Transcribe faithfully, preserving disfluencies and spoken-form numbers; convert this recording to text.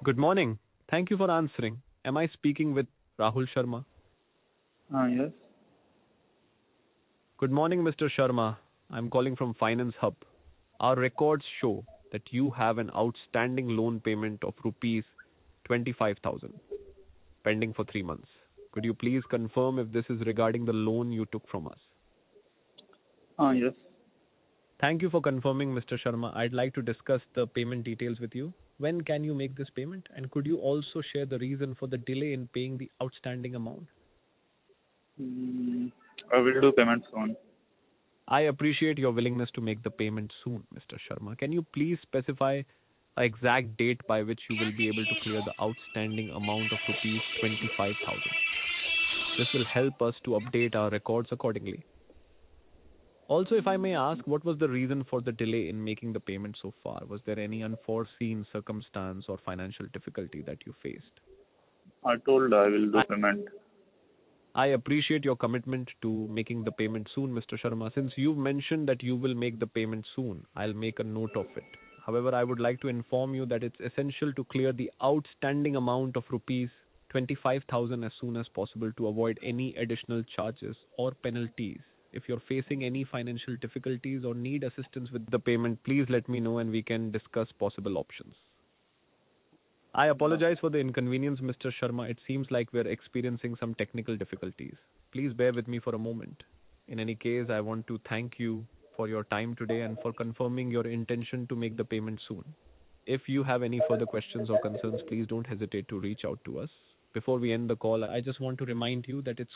Good morning. Thank you for answering. Am I speaking with Rahul Sharma? Uh, yes. Good morning, Mister Sharma. I'm calling from Finance Hub. Our records show that you have an outstanding loan payment of rupees twenty-five thousand pending for three months. Could you please confirm if this is regarding the loan you took from us? Uh, yes. Thank you for confirming, Mister Sharma. I'd like to discuss the payment details with you. When can you make this payment? And could you also share the reason for the delay in paying the outstanding amount? Mm, I will do payment soon. I appreciate your willingness to make the payment soon, Mister Sharma. Can you please specify an exact date by which you will be able to clear the outstanding amount of rupees twenty-five thousand? This will help us to update our records accordingly. Also, if I may ask, what was the reason for the delay in making the payment so far? Was there any unforeseen circumstance or financial difficulty that you faced? I told I will do I payment. I appreciate your commitment to making the payment soon, Mister Sharma. Since you've mentioned that you will make the payment soon, I'll make a note of it. However, I would like to inform you that it's essential to clear the outstanding amount of rupees twenty-five thousand as soon as possible to avoid any additional charges or penalties. If you're facing any financial difficulties or need assistance with the payment, please let me know and we can discuss possible options. I apologize for the inconvenience, Mister Sharma. It seems like we're experiencing some technical difficulties. Please bear with me for a moment. In any case, I want to thank you for your time today and for confirming your intention to make the payment soon. If you have any further questions or concerns, please don't hesitate to reach out to us. Before we end the call, I just want to remind you that it's